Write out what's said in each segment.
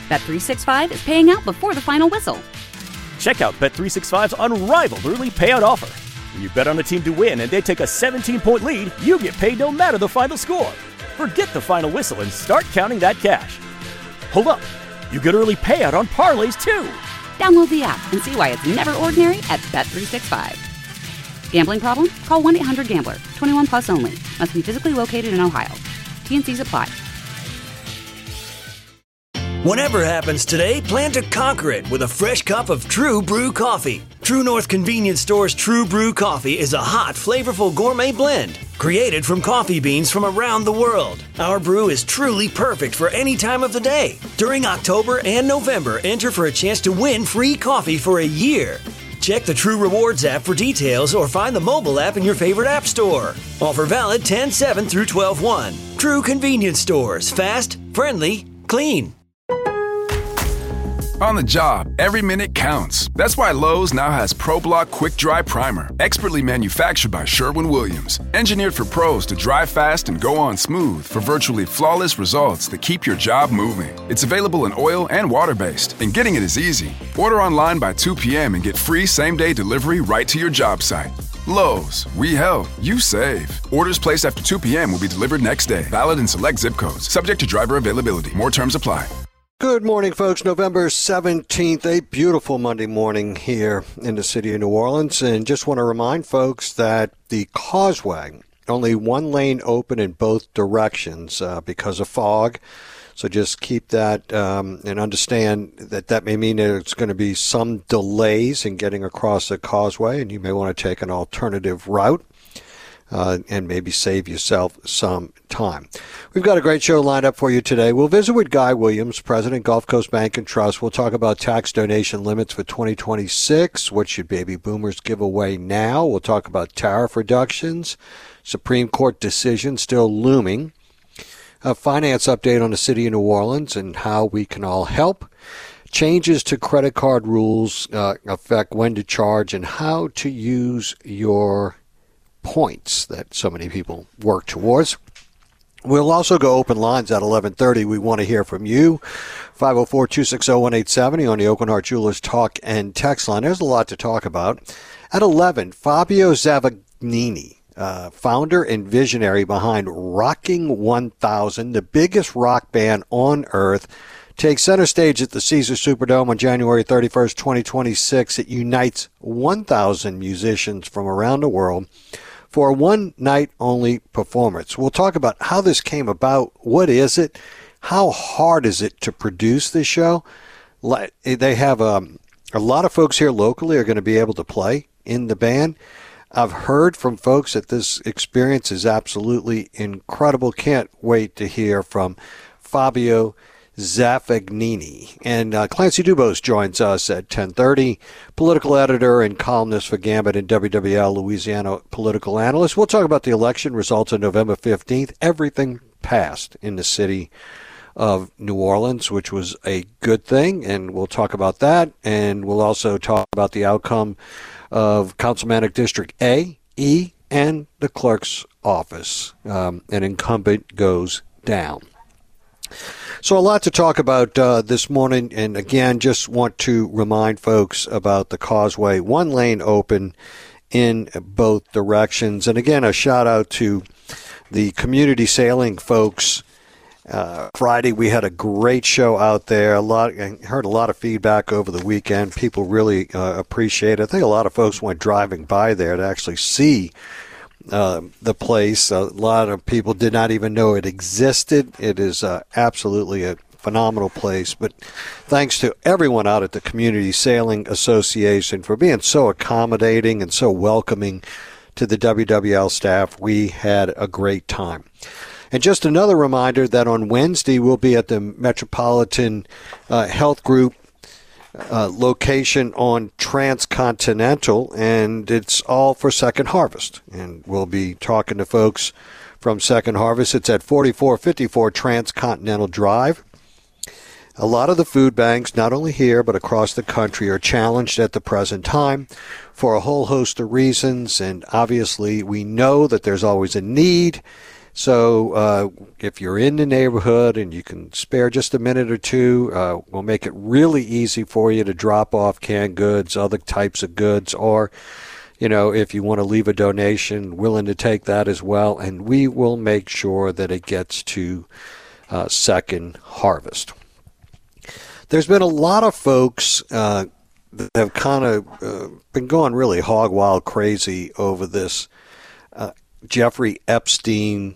Bet365 is paying out before the final whistle. Check out Bet365's unrivaled early payout offer. When you bet on a team to win and they take a 17-point lead, you get paid no matter the final score. Forget the final whistle and start counting that cash. Hold up. You get early payout on parlays, too. Download the app and see why it's never ordinary at Bet365. Gambling problem? Call 1-800-GAMBLER. 21 plus only. Must be physically located in Ohio. T&Cs apply. Whatever happens today, plan to conquer it with a fresh cup of True Brew coffee. True North Convenience Store's True Brew coffee is a hot, flavorful gourmet blend created from coffee beans from around the world. Our brew is truly perfect for any time of the day. During October and November, enter for a chance to win free coffee for a year. Check the True Rewards app for details or find the mobile app in your favorite app store. Offer valid 10/7 through 12/1. True Convenience Stores. Fast, friendly, clean. On the job, every minute counts. That's why Lowe's now has ProBlock Quick Dry Primer, expertly manufactured by Sherwin-Williams. Engineered for pros to dry fast and go on smooth for virtually flawless results that keep your job moving. It's available in oil and water-based, and getting it is easy. Order online by 2 p.m. and get free same-day delivery right to your job site. Lowe's, we help, you save. Orders placed after 2 p.m. will be delivered next day. Valid in select zip codes. Subject to driver availability. More terms apply. Good morning, folks. November 17th, a beautiful Monday morning here in the city of New Orleans. And just want to remind folks that the causeway, only one lane open in both directions because of fog. So just keep that and understand that may mean that it's going to be some delays in getting across the causeway, and you may want to take an alternative route. And maybe save yourself some time. We've got a great show lined up for you today. We'll visit with Guy Williams, President, Gulf Coast Bank and Trust. We'll talk about tax donation limits for 2026. What should baby boomers give away now? We'll talk about tariff reductions, Supreme Court decision still looming, a finance update on the city of New Orleans and how we can all help. Changes to credit card rules affect when to charge and how to use your points that so many people work towards. We'll also go open lines at 11:30. We want to hear from you. 504-260-1870 on the Oakland Heart Jewelers talk and text line. There's a lot to talk about. At 11, Fabio Zavagnini, founder and visionary behind Rocking 1000, the biggest rock band on earth, takes center stage at the Caesars Superdome on January 31st, 2026. It unites 1,000 musicians from around the world for a one-night-only performance. We'll talk about how this came about. What is it? How hard is it to produce this show? They have a lot of folks here locally are going to be able to play in the band. I've heard from folks that this experience is absolutely incredible. Can't wait to hear from Fabio Zavagnini. And Clancy Dubose joins us at 10:30, political editor and columnist for Gambit and WWL, Louisiana political analyst. We'll talk about the election results on November 15th. Everything passed in the city of New Orleans, which was a good thing, and we'll talk about that. And we'll also talk about the outcome of Councilmanic District A, E, and the clerk's office. An incumbent goes down. So a lot to talk about this morning, and again, just want to remind folks about the causeway. One lane open in both directions. And again, a shout out to the community sailing folks. Friday, we had a great show out there. I heard a lot of feedback over the weekend. People really appreciate it. I think a lot of folks went driving by there to actually see the place. A lot of people did not even know it existed. It is absolutely a phenomenal place. But thanks to everyone out at the Community Sailing Association for being so accommodating and so welcoming to the WWL staff. We had a great time. And just another reminder that on Wednesday we'll be at the Metropolitan Health Group location on Transcontinental, and it's all for Second Harvest. And we'll be talking to folks from Second Harvest. It's at 4454 Transcontinental Drive. A lot of the food banks, not only here but across the country, are challenged at the present time for a whole host of reasons, and obviously we know that there's always a need. So if you're in the neighborhood and you can spare just a minute or two, we'll make it really easy for you to drop off canned goods, other types of goods, or, if you want to leave a donation, willing to take that as well. And we will make sure that it gets to Second Harvest. There's been a lot of folks that have kind of been going really hog wild crazy over this Jeffrey Epstein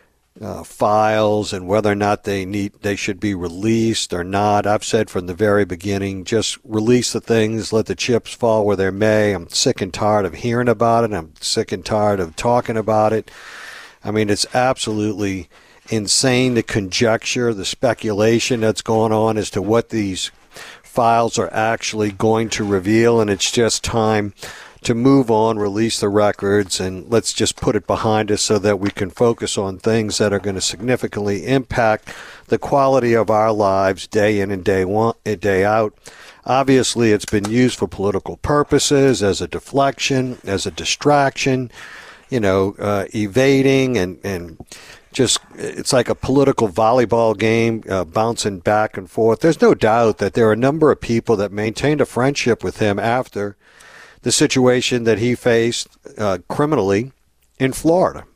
files and whether or not they should be released or not. I've said from the very beginning, just release the things, let the chips fall where they may. I'm sick and tired of hearing about it. I'm sick and tired of talking about it. I mean, it's absolutely insane, the conjecture, the speculation that's going on as to what these files are actually going to reveal, and it's just time to move on, release the records, and let's just put it behind us so that we can focus on things that are going to significantly impact the quality of our lives day in and day out. Obviously, it's been used for political purposes, as a deflection, as a distraction, evading and just, it's like a political volleyball game, bouncing back and forth. There's no doubt that there are a number of people that maintained a friendship with him after the situation that he faced criminally in Florida.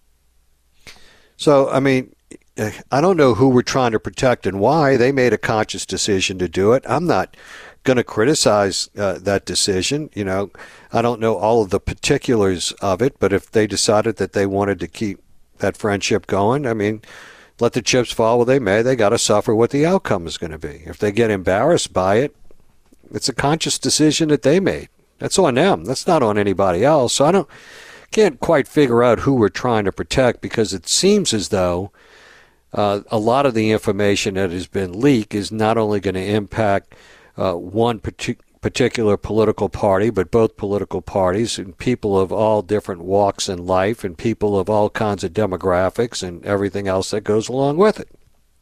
So, I mean, I don't know who we're trying to protect and why. They made a conscious decision to do it. I'm not going to criticize that decision. I don't know all of the particulars of it, but if they decided that they wanted to keep that friendship going, I mean, let the chips fall where they may. They got to suffer what the outcome is going to be. If they get embarrassed by it, it's a conscious decision that they made. That's on them. That's not on anybody else. So can't quite figure out who we're trying to protect, because it seems as though a lot of the information that has been leaked is not only going to impact one particular political party, but both political parties and people of all different walks in life and people of all kinds of demographics and everything else that goes along with it.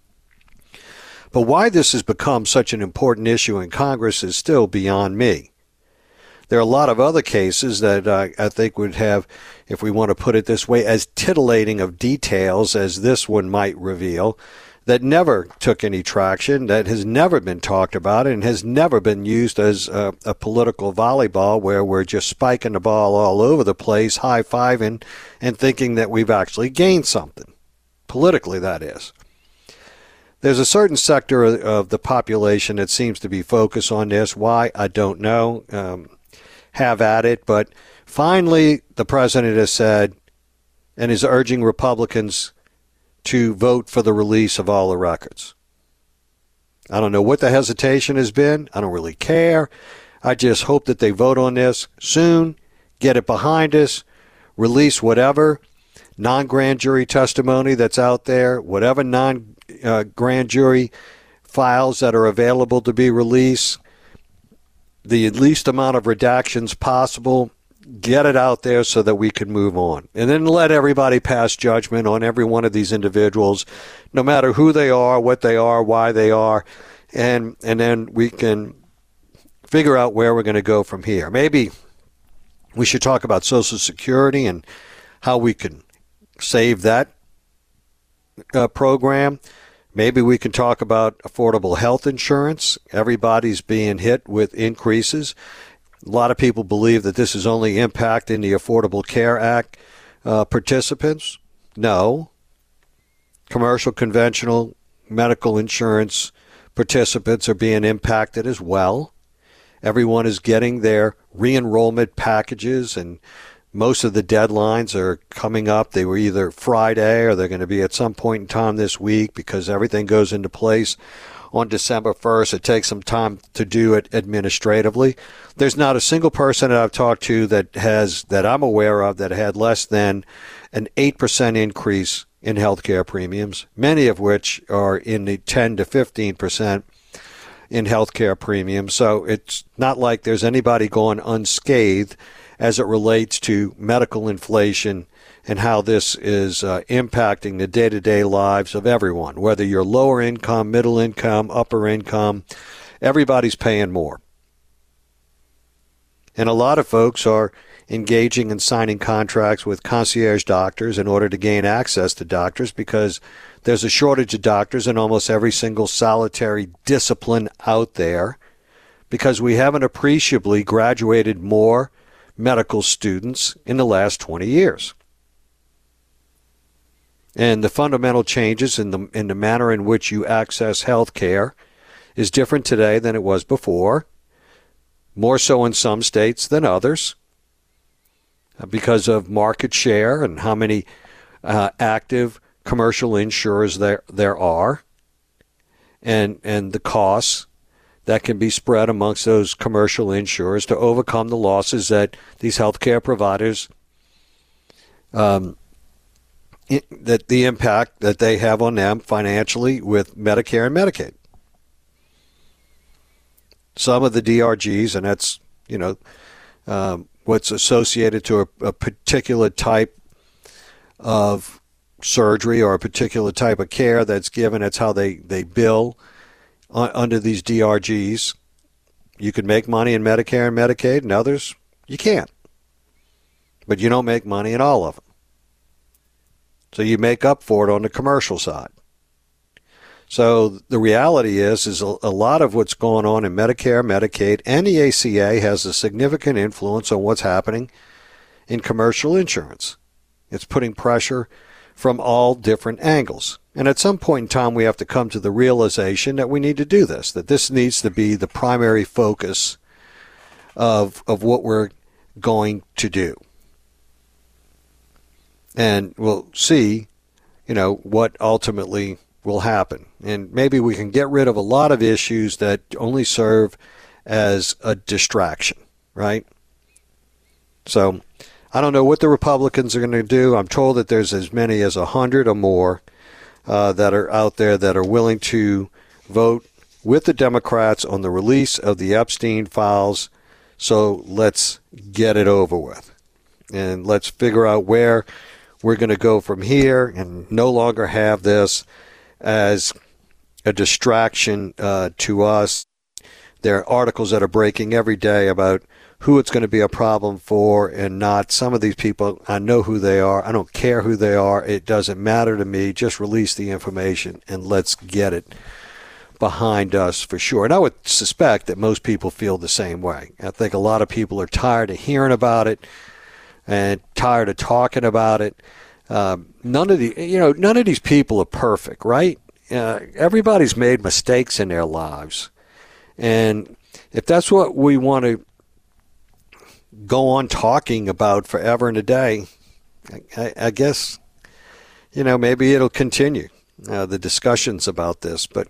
But why this has become such an important issue in Congress is still beyond me. There are a lot of other cases that I think would have, if we want to put it this way, as titillating of details as this one might reveal, that never took any traction, that has never been talked about, and has never been used as a political volleyball where we're just spiking the ball all over the place, high-fiving, and thinking that we've actually gained something. Politically, that is. There's a certain sector of the population that seems to be focused on this. Why? I don't know. Have at it. But finally, the president has said and is urging Republicans to vote for the release of all the records. I don't know what the hesitation has been. I don't really care. I just hope that they vote on this soon, get it behind us, release whatever non-grand jury testimony that's out there, whatever non-grand jury files that are available to be released, the least amount of redactions possible, get it out there so that we can move on. And then let everybody pass judgment on every one of these individuals, no matter who they are, what they are, why they are, and then we can figure out where we're going to go from here. Maybe we should talk about Social Security and how we can save that program. Maybe we can talk about affordable health insurance. Everybody's being hit with increases. A lot of people believe that this is only impacting the Affordable Care Act participants. No. Commercial, conventional, medical insurance participants are being impacted as well. Everyone is getting their re-enrollment packages, and most of the deadlines are coming up. They were either Friday or they're going to be at some point in time this week, because everything goes into place on December 1st. It takes some time to do it administratively. There's not a single person that I've talked to that I'm aware of that had less than an 8% increase in health care premiums, many of which are in the 10 to 15% in health care premiums. So it's not like there's anybody going unscathed as it relates to medical inflation and how this is impacting the day-to-day lives of everyone, whether you're lower income, middle income, upper income. Everybody's paying more. And a lot of folks are engaging and signing contracts with concierge doctors in order to gain access to doctors because there's a shortage of doctors in almost every single solitary discipline out there because we haven't appreciably graduated more medical students in the last 20 years. And the fundamental changes in the manner in which you access health care is different today than it was before, more so in some states than others, because of market share and how many active commercial insurers there are, and the costs that can be spread amongst those commercial insurers to overcome the losses that these healthcare providers, that the impact that they have on them financially with Medicare and Medicaid. Some of the DRGs, and that's, what's associated to a particular type of surgery or a particular type of care that's given. It's how they bill under these DRGs. You can make money in Medicare and Medicaid, and others you can't. But you don't make money in all of them. So you make up for it on the commercial side. So the reality is a lot of what's going on in Medicare, Medicaid, and the ACA has a significant influence on what's happening in commercial insurance. It's putting pressure from all different angles. And at some point in time, we have to come to the realization that we need to do this, that this needs to be the primary focus of what we're going to do. And we'll see, what ultimately will happen. And maybe we can get rid of a lot of issues that only serve as a distraction, right? So I don't know what the Republicans are going to do. I'm told that there's as many as 100 or more that are out there that are willing to vote with the Democrats on the release of the Epstein files. So let's get it over with. And let's figure out where we're going to go from here and no longer have this as a distraction to us. There are articles that are breaking every day about who it's going to be a problem for and not. Some of these people, I know who they are. I don't care who they are. It doesn't matter to me. Just release the information and let's get it behind us for sure. And I would suspect that most people feel the same way. I think a lot of people are tired of hearing about it and tired of talking about it. None of these people are perfect, right? Everybody's made mistakes in their lives. And if that's what we want to go on talking about forever and a day, I guess, maybe it'll continue, the discussions about this. But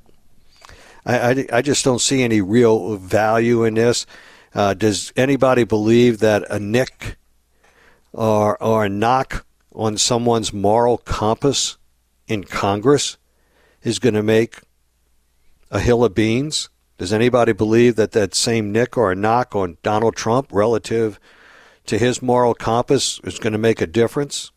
I just don't see any real value in this. Does anybody believe that a nick or a knock on someone's moral compass in Congress is going to make a hill of beans? Does anybody believe that that same nick or a knock on Donald Trump relative to his moral compass is going to make a difference?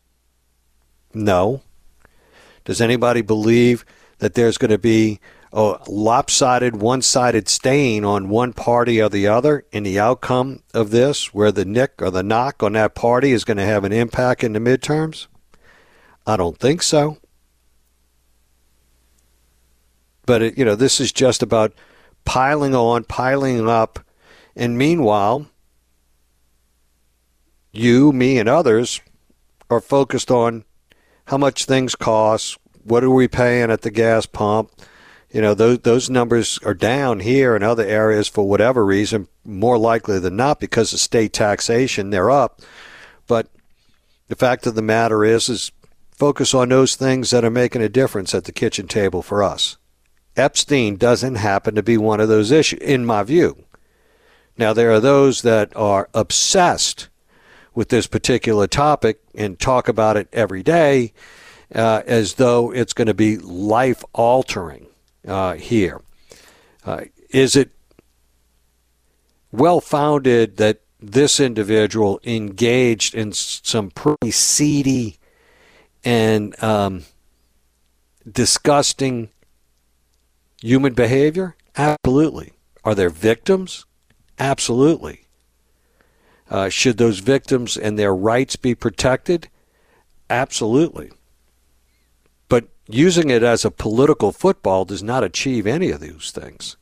No. Does anybody believe that there's going to be a lopsided, one-sided stain on one party or the other in the outcome of this, where the nick or the knock on that party is going to have an impact in the midterms? I don't think so. But, this is just about piling on, piling up, and meanwhile, you, me, and others are focused on how much things cost, what are we paying at the gas pump. Those numbers are down here in other areas for whatever reason, more likely than not because of state taxation, they're up. But the fact of the matter is focus on those things that are making a difference at the kitchen table for us. Epstein doesn't happen to be one of those issues, in my view. Now, there are those that are obsessed with this particular topic and talk about it every day as though it's going to be life-altering here. Is it well-founded that this individual engaged in some pretty seedy and disgusting human behavior? Absolutely. Are there victims? Absolutely. Should those victims and their rights be protected? Absolutely. But using it as a political football does not achieve any of those things.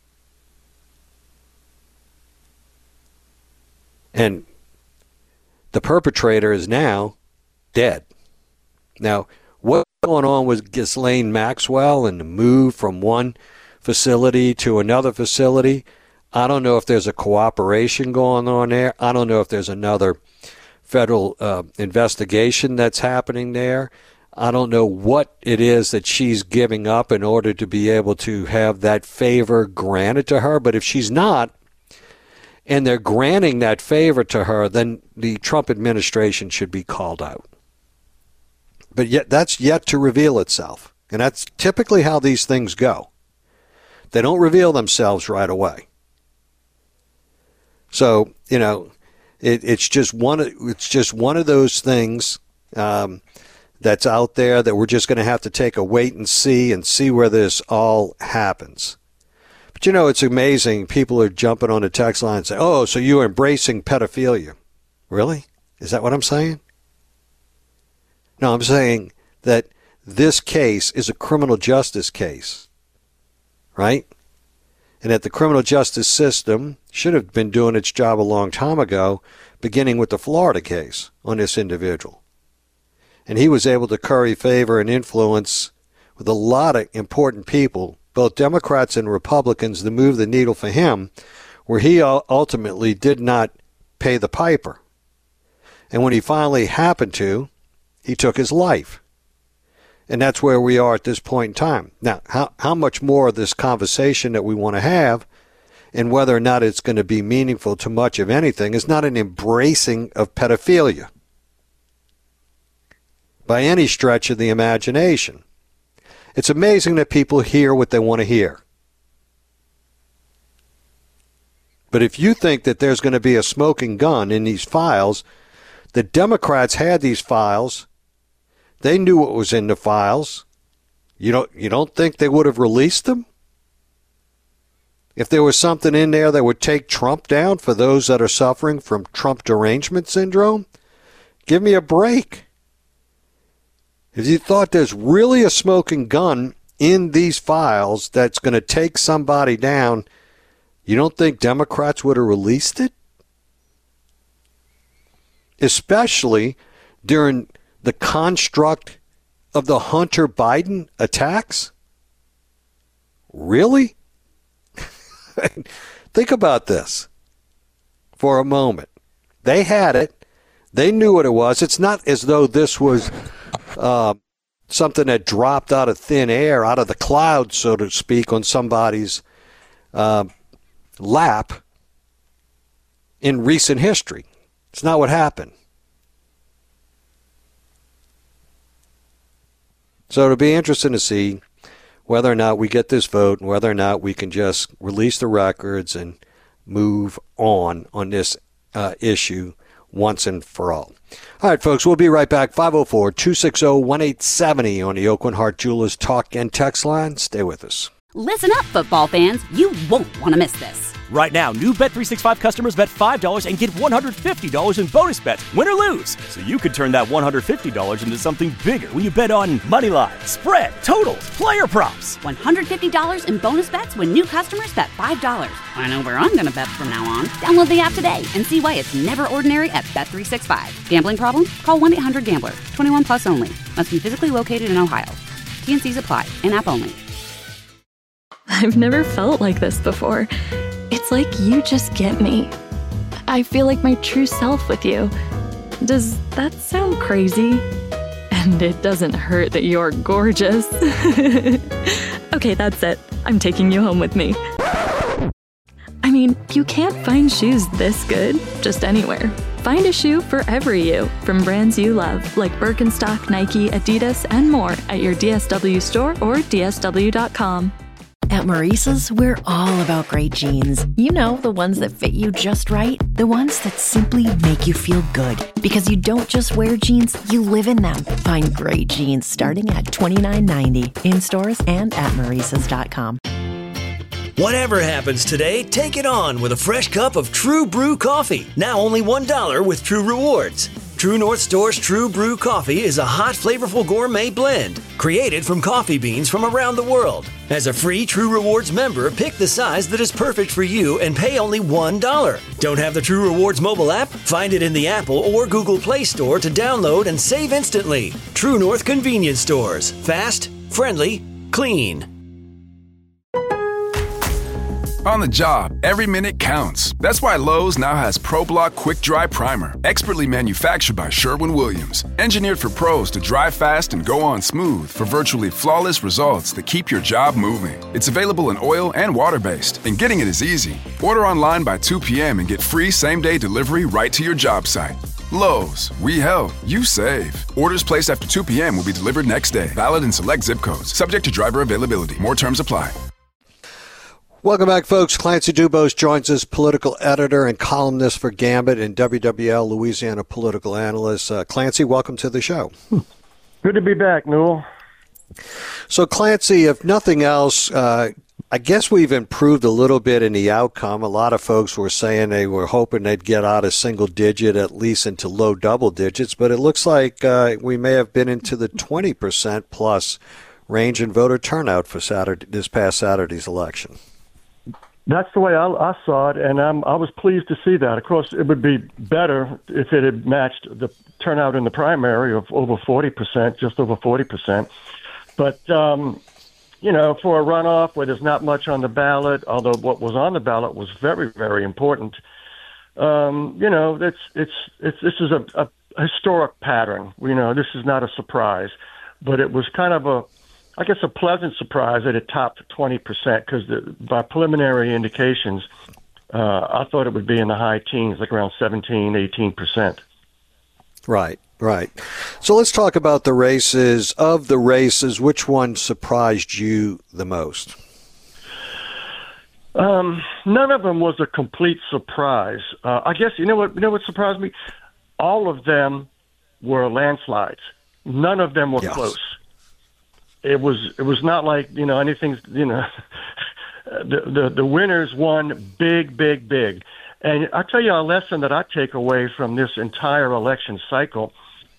And the perpetrator is now dead. Now, what's going on with Ghislaine Maxwell and the move from one facility to another facility? I don't know if there's a cooperation going on there. I don't know if there's another federal investigation that's happening there. I don't know what it is that she's giving up in order to be able to have that favor granted to her. But if she's not, and they're granting that favor to her, then the Trump administration should be called out. But yet that's yet to reveal itself. And that's typically how these things go. They don't reveal themselves right away. So, it's just one of those things that's out there that we're just going to have to take a wait and see where this all happens. But, it's amazing. People are jumping on the text line and say, oh, so you're embracing pedophilia. Really? Is that what I'm saying? No, I'm saying that this case is a criminal justice case, right? And that the criminal justice system should have been doing its job a long time ago, beginning with the Florida case on this individual. And he was able to curry favor and influence with a lot of important people, both Democrats and Republicans, to move the needle for him, where he ultimately did not pay the piper. And when he finally happened to, he took his life. And that's where we are at this point in time. Now, how much more of this conversation that we want to have, and whether or not it's going to be meaningful to much of anything, is not an embracing of pedophilia by any stretch of the imagination. It's amazing that people hear what they want to hear. But if you think that there's going to be a smoking gun in these files, the Democrats had these files. They knew what was in the files. You don't think they would have released them? If there was something in there that would take Trump down for those that are suffering from Trump derangement syndrome, give me a break. If you thought there's really a smoking gun in these files that's going to take somebody down, you don't think Democrats would have released it? Especially during the construct of the Hunter Biden attacks? Really? Think about this for a moment. They had it. They knew what it was. It's not as though this was something that dropped out of thin air, out of the clouds, so to speak, on somebody's lap in recent history. It's not what happened. So it'll be interesting to see whether or not we get this vote and whether or not we can just release the records and move on this issue once and for all. All right, folks, we'll be right back. 504-260-1870 on the Oakland Heart Jewelers Talk and Text line. Stay with us. Listen up, football fans. You won't want to miss this. Right now, new Bet365 customers bet $5 and get $150 in bonus bets, win or lose. So you could turn that $150 into something bigger when you bet on money line, spread, totals, player props. $150 in bonus bets when new customers bet $5. I know where I'm going to bet from now on. Download the app today and see why it's never ordinary at Bet365. Gambling problem? Call 1-800-GAMBLER. 21 plus only. Must be physically located in Ohio. T&Cs apply. In-app only. I've never felt like this before. It's like you just get me. I feel like my true self with you. Does that sound crazy? And it doesn't hurt that you're gorgeous. Okay, that's it. I'm taking you home with me. I mean, you can't find shoes this good just anywhere. Find a shoe for every you from brands you love, like Birkenstock, Nike, Adidas, and more at your DSW store or DSW.com. At Maurice's, we're all about great jeans. You know, the ones that fit you just right. The ones that simply make you feel good. Because you don't just wear jeans, you live in them. Find great jeans starting at $29.90 in stores and at Maurice's.com. Whatever happens today, take it on with a fresh cup of True Brew coffee. Now only $1 with True Rewards. True North Store's True Brew coffee is a hot, flavorful gourmet blend created from coffee beans from around the world. As a free True Rewards member, pick the size that is perfect for you and pay only $1. Don't have the True Rewards mobile app? Find it in the Apple or Google Play Store to download and save instantly. True North Convenience Stores. Fast, friendly, clean. On the job, every minute counts. That's why Lowe's now has ProBlock Quick Dry Primer, expertly manufactured by Sherwin-Williams. Engineered for pros to dry fast and go on smooth for virtually flawless results that keep your job moving. It's available in oil and water-based, and getting it is easy. Order online by 2 p.m. and get free same-day delivery right to your job site. Lowe's, we help, you save. Orders placed after 2 p.m. will be delivered next day. Valid in select zip codes. Subject to driver availability. More terms apply. Welcome back, folks. Clancy Dubose joins us, political editor and columnist for Gambit and WWL Louisiana political analyst. Clancy, welcome to the show. Good to be back, Newell. So, Clancy, if nothing else, I guess we've improved a little bit in the outcome. A lot of folks were saying they were hoping they'd get out of single digit, at least into low double digits, but it looks like we may have been into the 20% plus range in voter turnout for this past Saturday's election. That's the way I saw it, and I was pleased to see that. Of course, it would be better if it had matched the turnout in the primary of over 40%, just over 40%. But, you know, for a runoff where there's not much on the ballot, although what was on the ballot was very, very important, you know, this is a historic pattern. You know, this is not a surprise. But it was kind of a pleasant surprise that it topped 20% because by preliminary indications, I thought it would be in the high teens, like around 17, 18%. Right. So let's talk about the races. Of the races, which one surprised you the most? None of them was a complete surprise. I guess, you know what surprised me? All of them were landslides. None of them were close. It was not like, you know, anything, you know, the winners won big. And I'll tell you a lesson that I take away from this entire election cycle.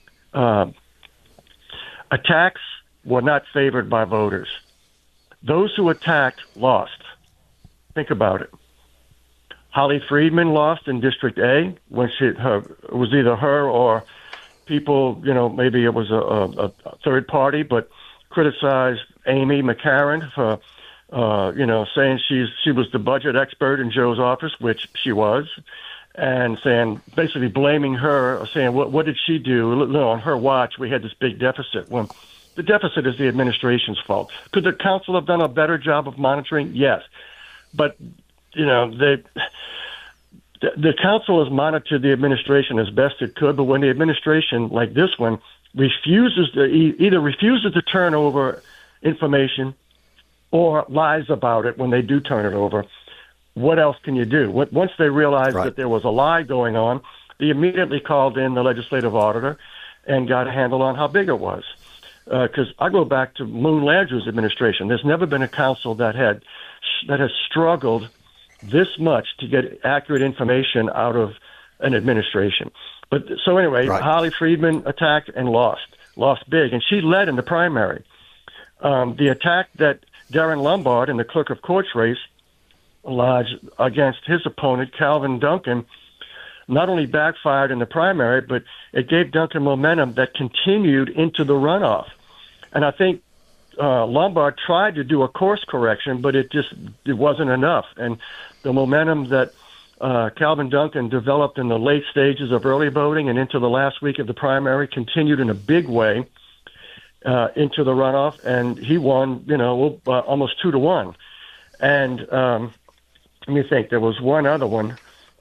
Attacks were not favored by voters. Those who attacked lost. Think about it. Holly Friedman lost in District A when it was either her or people, you know, maybe it was a third party, but criticized Amy McCarran for, you know, saying she was the budget expert in Joe's office, which she was, and saying, basically blaming her, saying, what did she do? On her watch, we had this big deficit. Well, the deficit is the administration's fault. Could the council have done a better job of monitoring? Yes. But, you know, the council has monitored the administration as best it could, but when the administration, like this one, refuses to turn over information or lies about it when they do turn it over, what else can you do? Once they realized that there was a lie going on, they immediately called in the legislative auditor and got a handle on how big it was. Because I go back to Moon Landrieu's administration. There's never been a council that has struggled this much to get accurate information out of an administration. But so anyway, Holly Friedman attacked and lost big, and she led in the primary. The attack that Darren Lombard in the clerk of courts race lodged against his opponent, Calvin Duncan, not only backfired in the primary, but it gave Duncan momentum that continued into the runoff. And I think Lombard tried to do a course correction, but it wasn't enough. And the momentum that Calvin Duncan developed in the late stages of early voting and into the last week of the primary continued in a big way into the runoff, and he won, you know, almost 2-1. And let me think, there was one other one.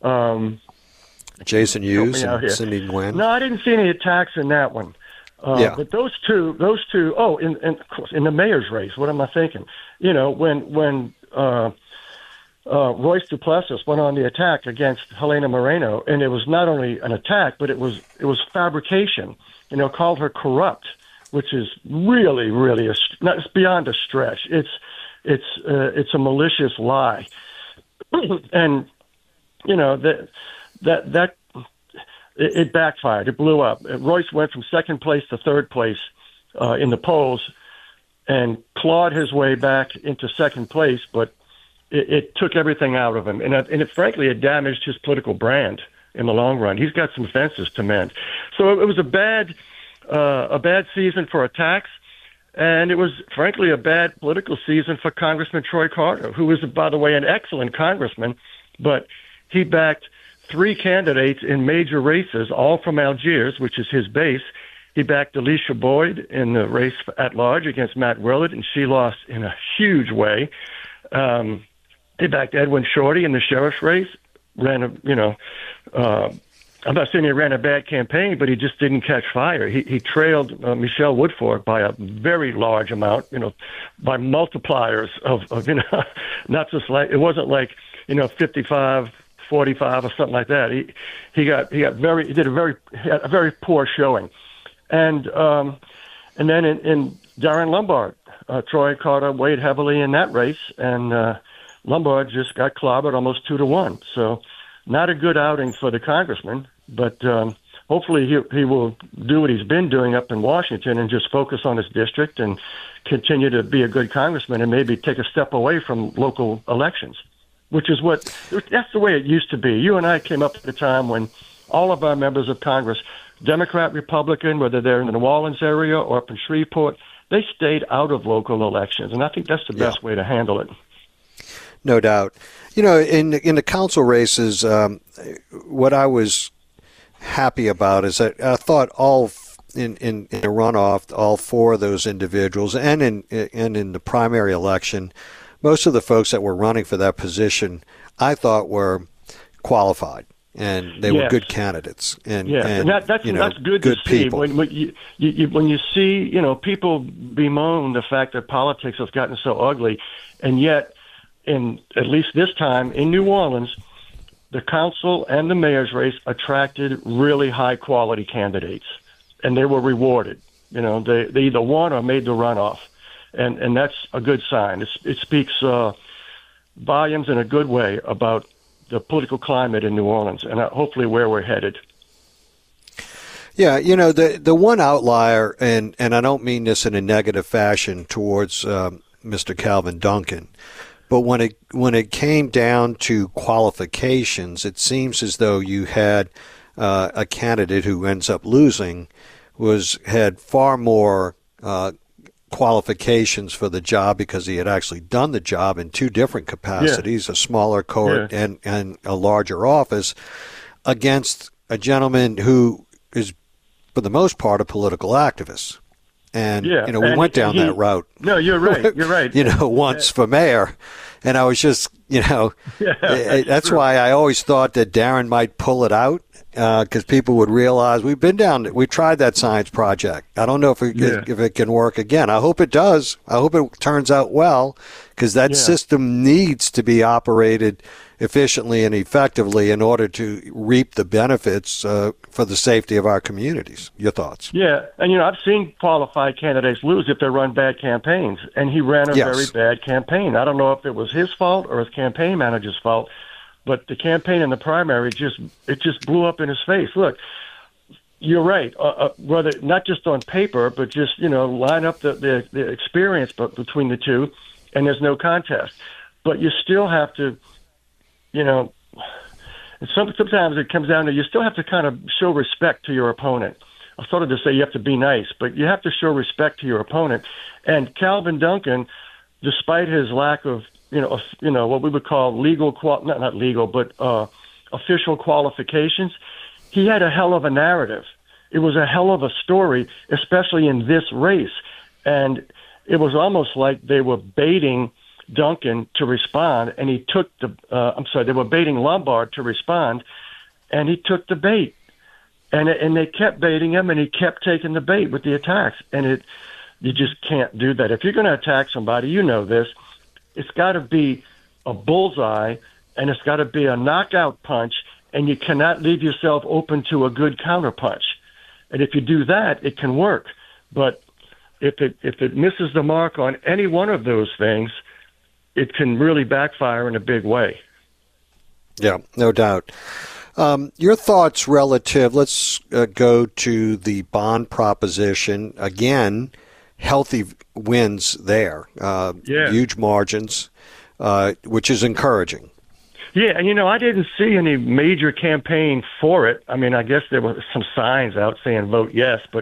Jason Hughes and Cindy Nguyen. No, I didn't see any attacks in that one. But those two. Oh, of course, in the mayor's race. What am I thinking? You know, when Royce Duplessis went on the attack against Helena Moreno, and it was not only an attack, but it was fabrication. You know, called her corrupt, which is really, it's beyond a stretch. it's a malicious lie, and that it backfired. It blew up. Royce went from second place to third place in the polls, and clawed his way back into second place, but it took everything out of him, and frankly, it damaged his political brand in the long run. He's got some fences to mend. So it was a bad season for attacks, and it was, frankly, a bad political season for Congressman Troy Carter, who was, by the way, an excellent congressman, but he backed 3 candidates in major races, all from Algiers, which is his base. He backed Alicia Boyd in the race at large against Matt Willett, and she lost in a huge way. He backed Edwin Shorty in the sheriff's race. I'm not saying he ran a bad campaign, but he just didn't catch fire. He trailed Michelle Woodfork by a very large amount, by multipliers of not just like, it wasn't like, 55, 45 or something like that. He had a very poor showing. And then in Darren Lombard, Troy Carter weighed heavily in that race, and Lombard just got clobbered almost 2-1. So not a good outing for the congressman, but hopefully he will do what he's been doing up in Washington and just focus on his district and continue to be a good congressman and maybe take a step away from local elections, which is that's the way it used to be. You and I came up at a time when all of our members of Congress, Democrat, Republican, whether they're in the New Orleans area or up in Shreveport, they stayed out of local elections, and I think that's the best way to handle it. No doubt. In the council races, what I was happy about is that I thought in the runoff, all 4 of those individuals, and in the primary election, most of the folks that were running for that position, I thought were qualified. And they were good candidates, and that's good to see. People. When you see people bemoan the fact that politics has gotten so ugly, and yet, in at least this time in New Orleans, the council and the mayor's race attracted really high quality candidates, and they were rewarded. They either won or made the runoff, and that's a good sign. It speaks volumes in a good way about the political climate in New Orleans, and hopefully where we're headed. Yeah, the one outlier, and I don't mean this in a negative fashion towards Mr. Calvin Duncan, but when it came down to qualifications, it seems as though you had a candidate who ends up losing had far more qualifications for the job because he had actually done the job in 2 different capacities, a smaller court and a larger office, against a gentleman who is, for the most part, a political activist. And, we went down that route. No, you're right. You're right. Once for mayor. And I was just, that's why I always thought that Darren might pull it out. Because people would realize we tried that science project. I don't know if it can work again. I hope it does. I hope it turns out well, because that system needs to be operated efficiently and effectively in order to reap the benefits for the safety of our communities. Your thoughts? Yeah, and I've seen qualified candidates lose if they run bad campaigns, and he ran a very bad campaign. I don't know if it was his fault or his campaign manager's fault. But the campaign and the primary just blew up in his face. Look, you're right. Whether not just on paper, but just line up the experience between the two, and there's no contest. But you still have to, sometimes it comes down to you still have to kind of show respect to your opponent. I started to say you have to be nice, but you have to show respect to your opponent. And Calvin Duncan, despite his lack of what we would call not legal, but official qualifications, he had a hell of a narrative. It was a hell of a story, especially in this race. And it was almost like they were baiting Duncan to respond, and he took they were baiting Lombard to respond, and he took the bait. And they kept baiting him, and he kept taking the bait with the attacks. And you just can't do that. If you're going to attack somebody, this, it's got to be a bullseye, and it's got to be a knockout punch, and you cannot leave yourself open to a good counterpunch. And if you do that, it can work. But if it misses the mark on any one of those things, it can really backfire in a big way. Yeah, no doubt. Your thoughts relative, let's go to the bond proposition. Again, healthy wins there. Huge margins, which is encouraging. Yeah, and I didn't see any major campaign for it. I mean, I guess there were some signs out saying vote yes, but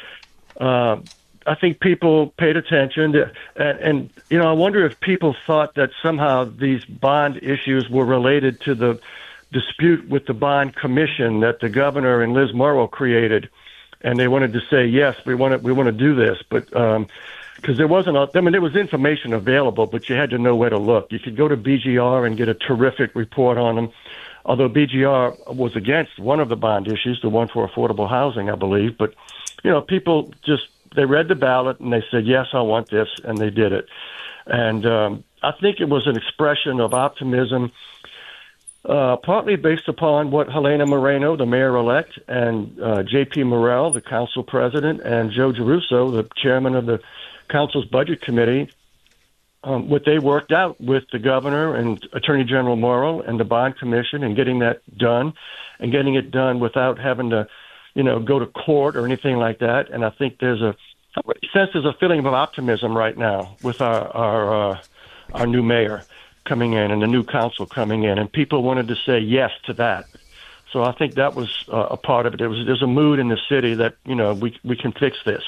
I think people paid attention. And I wonder if people thought that somehow these bond issues were related to the dispute with the bond commission that the governor and Liz Murrow created, and they wanted to say, yes, we want to do this, but because there was information available, but you had to know where to look. You could go to BGR and get a terrific report on them, although BGR was against one of the bond issues, the one for affordable housing, I believe. But, people they read the ballot and they said, yes, I want this, and they did it. And I think it was an expression of optimism, partly based upon what Helena Moreno, the mayor-elect, and J.P. Morrell, the council president, and Joe Giarrusso, the chairman of the council's budget committee, what they worked out with the governor and Attorney General Morrow and the bond commission, and getting that done, and getting it done without having to, go to court or anything like that. And I think there's a feeling of optimism right now with our new mayor coming in and the new council coming in, and people wanted to say yes to that. So I think that was a part of it. There's a mood in the city that we can fix this.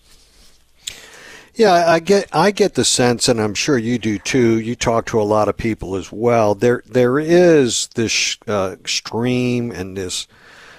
Yeah, I get the sense, and I'm sure you do too. You talk to a lot of people as well. There is this stream and this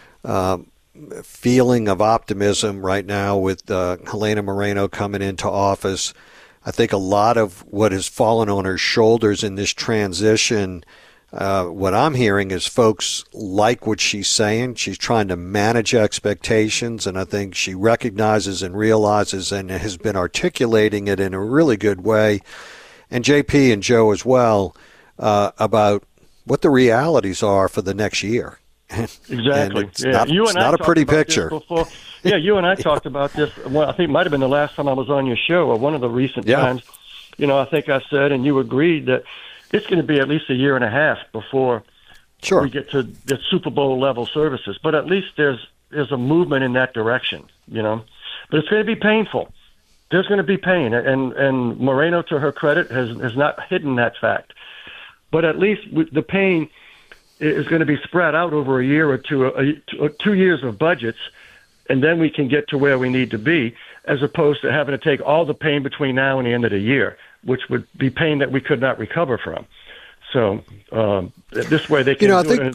feeling of optimism right now with Helena Moreno coming into office. I think a lot of what has fallen on her shoulders in this transition, what I'm hearing is folks like what she's saying. She's trying to manage expectations, and I think she recognizes and realizes and has been articulating it in a really good way. And JP and Joe as well, about what the realities are for the next year. Exactly. It's not a pretty picture. Yeah, you and I talked about this. Well, I think it might have been the last time I was on your show, or one of the recent times. I think I said, and you agreed, that it's going to be at least a year and a half before we get to the Super Bowl level services. But at least there's a movement in that direction, But it's going to be painful. There's going to be pain, and Moreno, to her credit, has not hidden that fact. But at least the pain is going to be spread out over a year or two, 2 years of budgets, and then we can get to where we need to be, as opposed to having to take all the pain between now and the end of the year, which would be pain that we could not recover from. So this way they can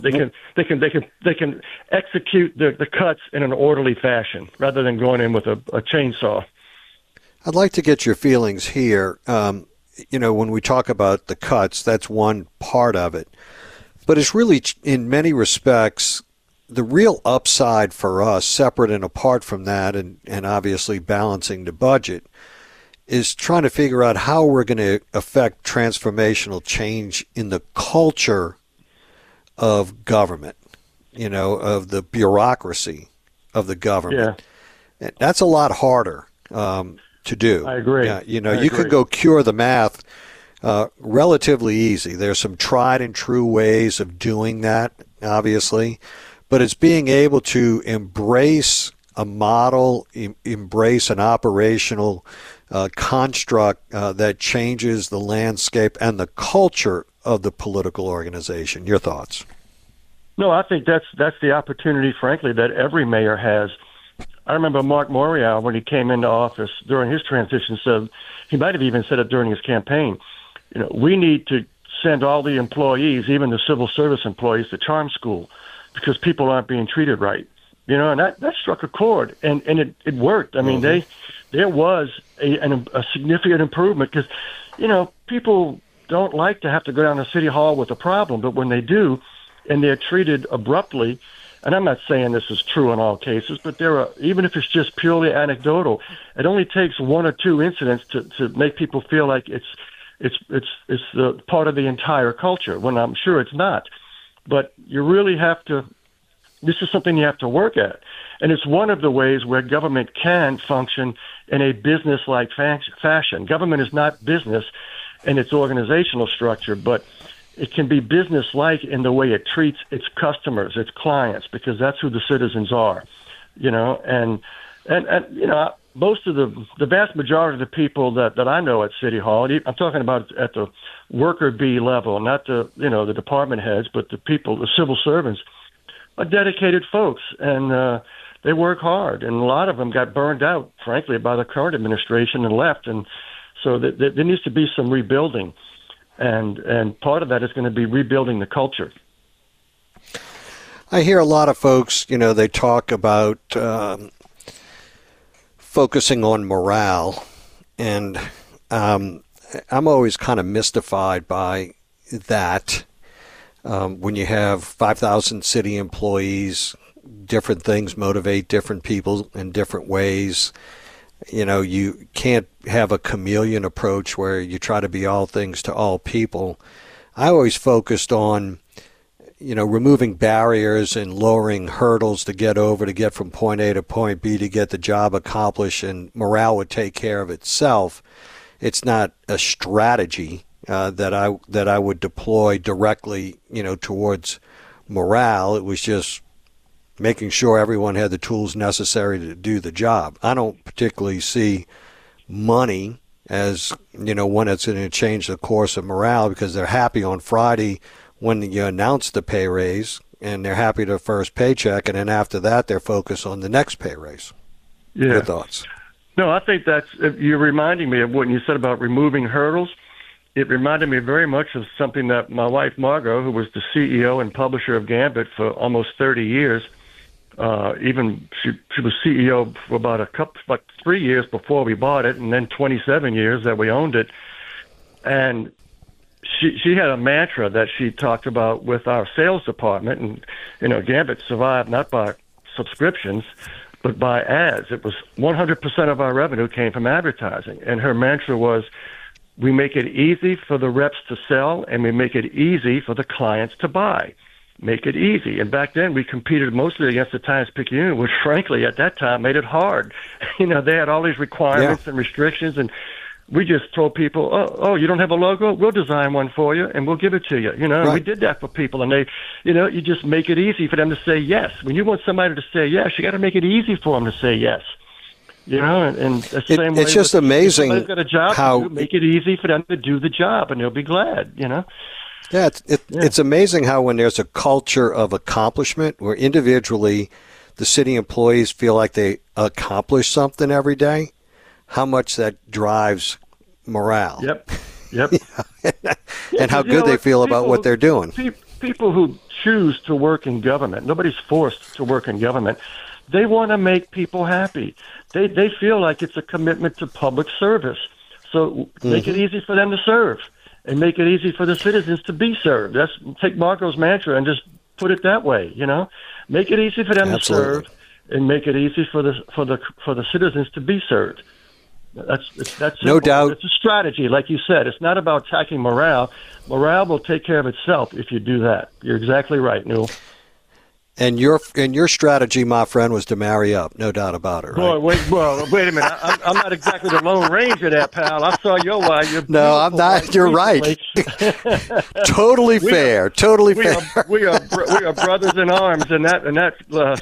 they can execute the cuts in an orderly fashion rather than going in with a chainsaw. I'd like to get your feelings here. When we talk about the cuts, that's one part of it. But it's really, in many respects, the real upside for us, separate and apart from that, and obviously balancing the budget, is trying to figure out how we're going to affect transformational change in the culture of government, of the bureaucracy of the government. Yeah. That's a lot harder to do. I agree. You could go cure the math relatively easy. There's some tried and true ways of doing that, obviously, but it's being able to embrace a model, embrace an operational construct that changes the landscape and the culture of the political organization. Your thoughts? No, I think that's the opportunity, frankly, that every mayor has. I remember Mark Morial, when he came into office during his transition, said, he might have even said it during his campaign, we need to send all the employees, even the civil service employees, to charm school because people aren't being treated right. And that struck a chord, and it worked. I mean, there was a significant improvement because, people don't like to have to go down to City Hall with a problem, but when they do, and they're treated abruptly, and I'm not saying this is true in all cases, but even if it's just purely anecdotal, it only takes one or two incidents to make people feel like it's the part of the entire culture, when I'm sure it's not. But you really have to, this is something you have to work at. And it's one of the ways where government can function in a business-like fashion. Government is not business. in its organizational structure, but it can be business-like in the way it treats its customers, its clients, because that's who the citizens are, and most of the vast majority of the people that I know at City Hall, I'm talking about at the worker bee level, not the department heads, but the people, the civil servants, are dedicated folks, and they work hard, and a lot of them got burned out, frankly, by the current administration and left, and so there needs to be some rebuilding, and part of that is going to be rebuilding the culture. I hear a lot of folks, they talk about focusing on morale, and I'm always kind of mystified by that. When you have 5,000 city employees, different things motivate different people in different ways. You can't have a chameleon approach where you try to be all things to all people. I always focused on, removing barriers and lowering hurdles to get from point A to point B to get the job accomplished, and morale would take care of itself. It's not a strategy that I would deploy directly, towards morale. It was just making sure everyone had the tools necessary to do the job. I don't particularly see money as, one that's going to change the course of morale, because they're happy on Friday when you announce the pay raise, and they're happy to first paycheck, and then after that they're focused on the next pay raise. Yeah. Your thoughts? No, I think you're reminding me of what you said about removing hurdles. It reminded me very much of something that my wife, Margot, who was the CEO and publisher of Gambit for almost 30 years, she was CEO for about 3 years before we bought it, and then 27 years that we owned it. And she had a mantra that she talked about with our sales department, and Gambit survived not by subscriptions, but by ads. It was 100% of our revenue came from advertising, and her mantra was, we make it easy for the reps to sell, and we make it easy for the clients to buy. Make it easy. And back then, we competed mostly against the Times-Picayune, which, frankly, at that time, made it hard. They had all these requirements and restrictions, and we just told people, oh, you don't have a logo? We'll design one for you, and we'll give it to you. Right. And we did that for people, and they, you just make it easy for them to say yes. When you want somebody to say yes, you got to make it easy for them to say yes. And the same way. It's just amazing if somebody's got a job how to do, make it easy for them to do the job, and they'll be glad. Yeah, it's amazing how when there's a culture of accomplishment where individually the city employees feel like they accomplish something every day, how much that drives morale. Yep. And how good they feel about what they're doing. People who choose to work in government, nobody's forced to work in government, they want to make people happy. They feel like it's a commitment to public service. So make it easy for them to serve, and make it easy for the citizens to be served. Take Marco's mantra and just put it that way. Make it easy for them to serve, and make it easy for the citizens to be served. That's no doubt. It's a strategy, like you said. It's not about attacking morale. Morale will take care of itself if you do that. You're exactly right, Newell. And your strategy, my friend, was to marry up, no doubt about it, right? Boy, wait a minute. I'm not exactly the Lone Ranger there, pal. I saw your wife. No, I'm not. You're right. Totally fair. Totally fair. We are brothers in arms in that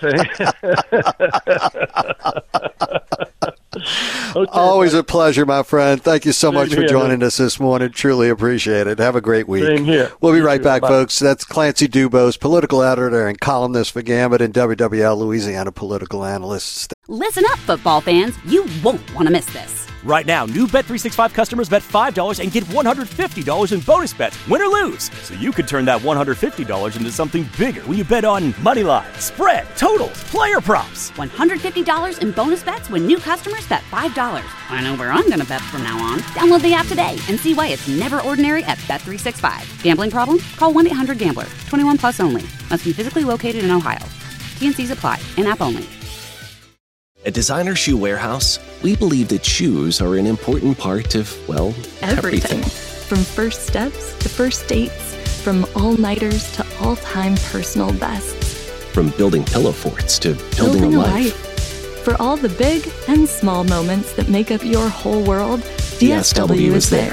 thing. Okay, always a pleasure, my friend. Thank you so much for joining us this morning. Truly appreciate it. Have a great week. Same here. We'll be right back, folks. That's Clancy Dubose, political editor and columnist for Gambit and WWL Louisiana political analyst. Listen up, football fans. You won't want to miss this. Right now, new Bet365 customers bet $5 and get $150 in bonus bets, win or lose. So you could turn that $150 into something bigger when you bet on money line, spread, totals, player props. $150 in bonus bets when new customers bet $5. I know where I'm going to bet from now on. Download the app today and see why it's never ordinary at Bet365. Gambling problem? Call 1-800-GAMBLER. 21 plus only. Must be physically located in Ohio. T&Cs apply. In-app only. At Designer Shoe Warehouse, we believe that shoes are an important part of, well, everything. From first steps to first dates, from all-nighters to all-time personal bests. From building pillow forts to building a life. For all the big and small moments that make up your whole world, DSW is there.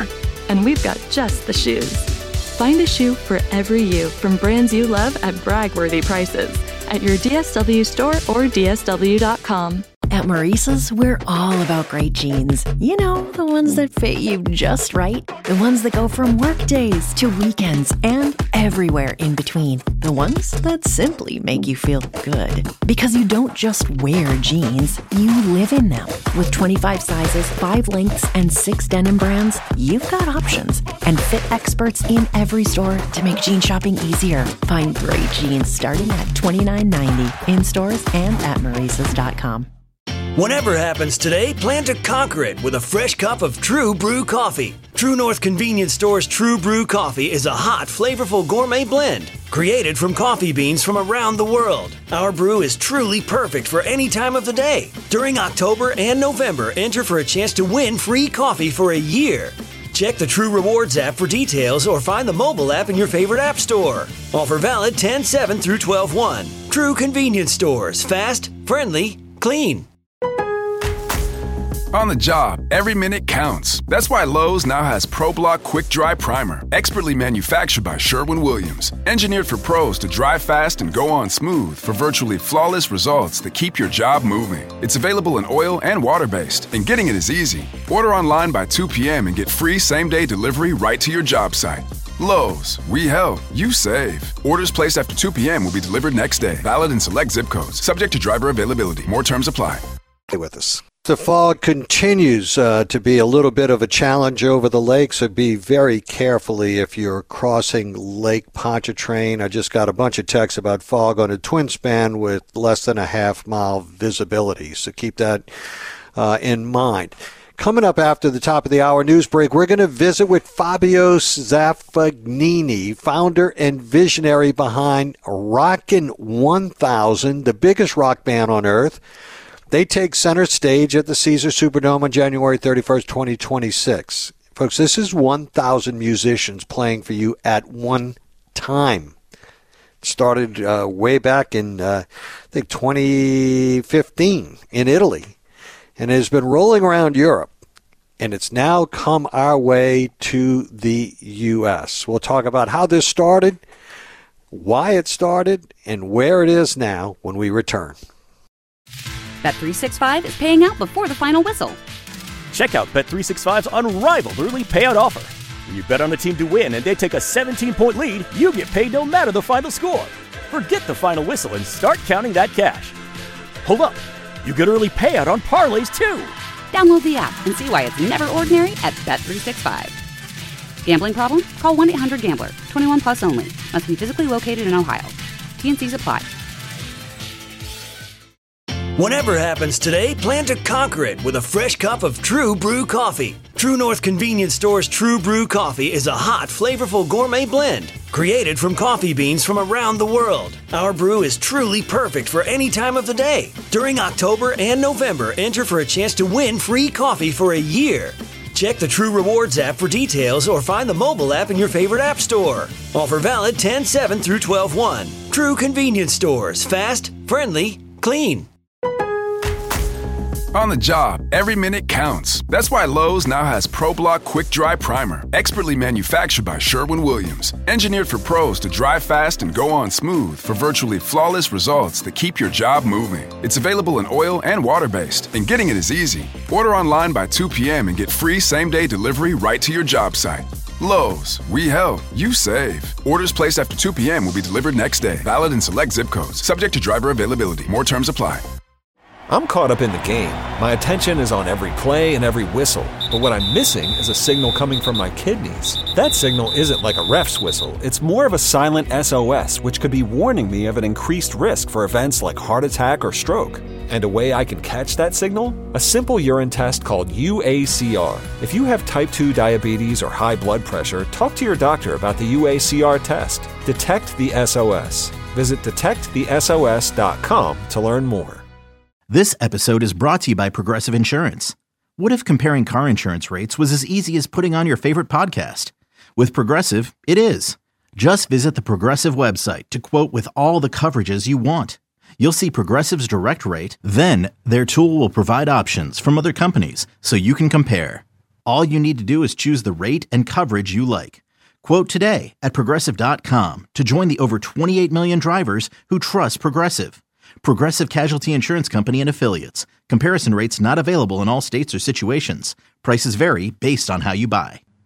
and we've got just the shoes. Find a shoe for every you from brands you love at brag-worthy prices at your DSW store or DSW.com. At Maurice's, we're all about great jeans. You know, the ones that fit you just right. The ones that go from work days to weekends and everywhere in between. The ones that simply make you feel good. Because you don't just wear jeans, you live in them. With 25 sizes, 5 lengths, and 6 denim brands, you've got options. And fit experts in every store to make jean shopping easier. Find great jeans starting at $29.90 in stores and at Maurice's.com. Whatever happens today, plan to conquer it with a fresh cup of True Brew coffee. True North Convenience Store's True Brew coffee is a hot, flavorful gourmet blend created from coffee beans from around the world. Our brew is truly perfect for any time of the day. During October and November, enter for a chance to win free coffee for a year. Check the True Rewards app for details or find the mobile app in your favorite app store. Offer valid 10/7 through 12/1. True Convenience Stores. Fast, friendly, clean. On the job, every minute counts. That's why Lowe's now has ProBlock Quick Dry Primer, expertly manufactured by Sherwin-Williams. Engineered for pros to dry fast and go on smooth for virtually flawless results that keep your job moving. It's available in oil and water-based, and getting it is easy. Order online by 2 p.m. and get free same-day delivery right to your job site. Lowe's, we help, you save. Orders placed after 2 p.m. will be delivered next day. Valid in select zip codes. Subject to driver availability. More terms apply. Stay with us. The fog continues to be a little bit of a challenge over the lake, so be very carefully if you're crossing Lake Pontchartrain. I just got a bunch of texts about fog on a twin span with less than a half-mile visibility, so keep that in mind. Coming up after the top of the hour news break, we're going to visit with Fabio Zaffagnini, founder and visionary behind Rockin' 1000, the biggest rock band on earth. They take center stage at the Caesars Superdome on January 31st, 2026. Folks, this is 1,000 musicians playing for you at one time. It started way back in, I think, 2015 in Italy, and it has been rolling around Europe, and it's now come our way to the U.S. We'll talk about how this started, why it started, and where it is now when we return. Bet365 is paying out before the final whistle. Check out Bet365's unrivaled early payout offer. When you bet on a team to win and they take a 17-point lead, you get paid no matter the final score. Forget the final whistle and start counting that cash. Hold up. You get early payout on parlays, too. Download the app and see why it's never ordinary at Bet365. Gambling problem? Call 1-800-GAMBLER. 21 plus only. Must be physically located in Ohio. T&Cs apply. Whatever happens today, plan to conquer it with a fresh cup of True Brew coffee. True North Convenience Store's True Brew coffee is a hot, flavorful gourmet blend created from coffee beans from around the world. Our brew is truly perfect for any time of the day. During October and November, enter for a chance to win free coffee for a year. Check the True Rewards app for details or find the mobile app in your favorite app store. Offer valid 10/7 through 12/1. True Convenience Stores. Fast, friendly, clean. On the job, every minute counts. That's why Lowe's now has ProBlock Quick Dry Primer, expertly manufactured by Sherwin-Williams. Engineered for pros to dry fast and go on smooth for virtually flawless results that keep your job moving. It's available in oil and water-based, and getting it is easy. Order online by 2 p.m. and get free same-day delivery right to your job site. Lowe's, we help, you save. Orders placed after 2 p.m. will be delivered next day. Valid in select zip codes. Subject to driver availability. More terms apply. I'm caught up in the game. My attention is on every play and every whistle. But what I'm missing is a signal coming from my kidneys. That signal isn't like a ref's whistle. It's more of a silent SOS, which could be warning me of an increased risk for events like heart attack or stroke. And a way I can catch that signal? A simple urine test called UACR. If you have type 2 diabetes or high blood pressure, talk to your doctor about the UACR test. Detect the SOS. Visit detectthesos.com to learn more. This episode is brought to you by Progressive Insurance. What if comparing car insurance rates was as easy as putting on your favorite podcast? With Progressive, it is. Just visit the Progressive website to quote with all the coverages you want. You'll see Progressive's direct rate, then their tool will provide options from other companies so you can compare. All you need to do is choose the rate and coverage you like. Quote today at Progressive.com to join the over 28 million drivers who trust Progressive. Progressive Casualty Insurance Company and Affiliates. Comparison rates not available in all states or situations. Prices vary based on how you buy.